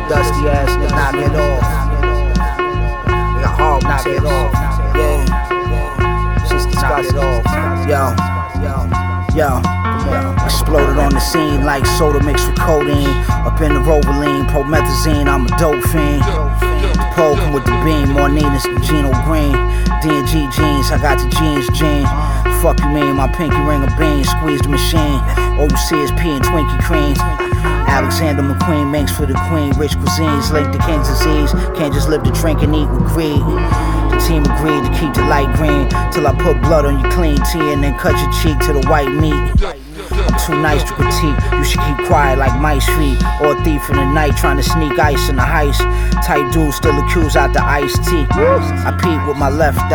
dusty ass nigga, knock it off. They got hard, knock it off. Yeah, just knock it off. Yo. Exploded on the scene like soda mixed with codeine. Up in the Rovaline, promethazine, I'm a dope fiend. The pole come with the beam, more neatness than Gino Green. D&G jeans, I got the jeans gene. Fuck you mean, my pinky ring a bean, squeeze the machine. All you see is pee and Twinkie cream. Alexander McQueen makes for the queen. Rich cuisines linked to King's disease. Can't just live to drink and eat with greed. The team agreed to keep the light green till I put blood on your clean tea and then cut your cheek to the white meat. I'm too nice to critique. You should keep quiet like mice feet. Or a thief in the night trying to sneak ice in the heist. Tight dude still accused out the iced tea. I peep with my left eye.